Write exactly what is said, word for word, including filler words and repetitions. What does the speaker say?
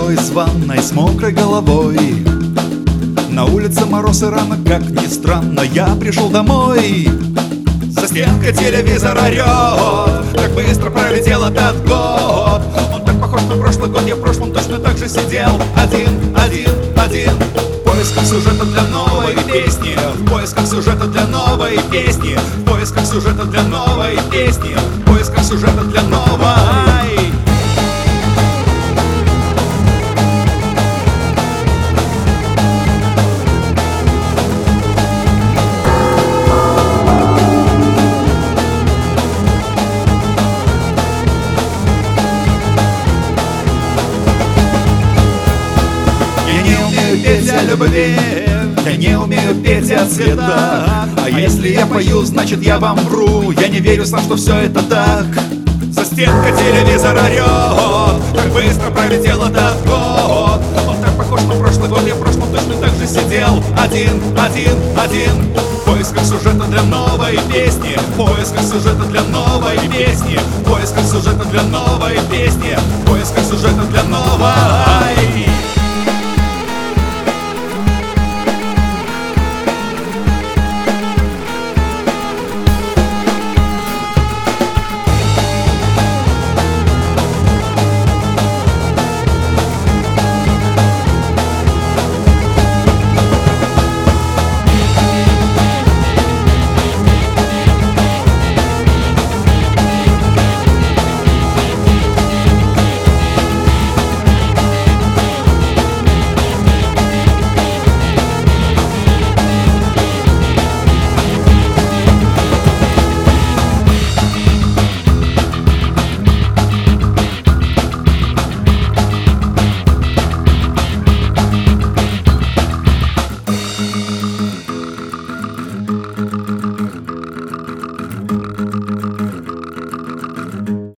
вышел из ванной с мокрой головой. На улице мороз и рано, как ни странно, я пришел домой. За стенкой телевизор орет, как быстро пролетел этот год. Он так похож на прошлый год, я в прошлом точно так же сидел. Один, один, один. В поисках сюжета для новой песни, в поисках сюжета для новой песни, в поисках сюжета для новой песни, в поисках сюжета для новой. Петь о любви, я не умею петь о цветах. А если я пою, значит я вам вру. Я не верю сам, что все это так. За стенкой телевизор орет, как быстро пролетел этот год. Он так похож на прошлый год, я в прошлом точно так же сидел. Один, один, один. В поисках сюжета для новой песни, в поисках сюжета для новой песни, в поисках сюжета для новой песни, в поисках сюжета для новой.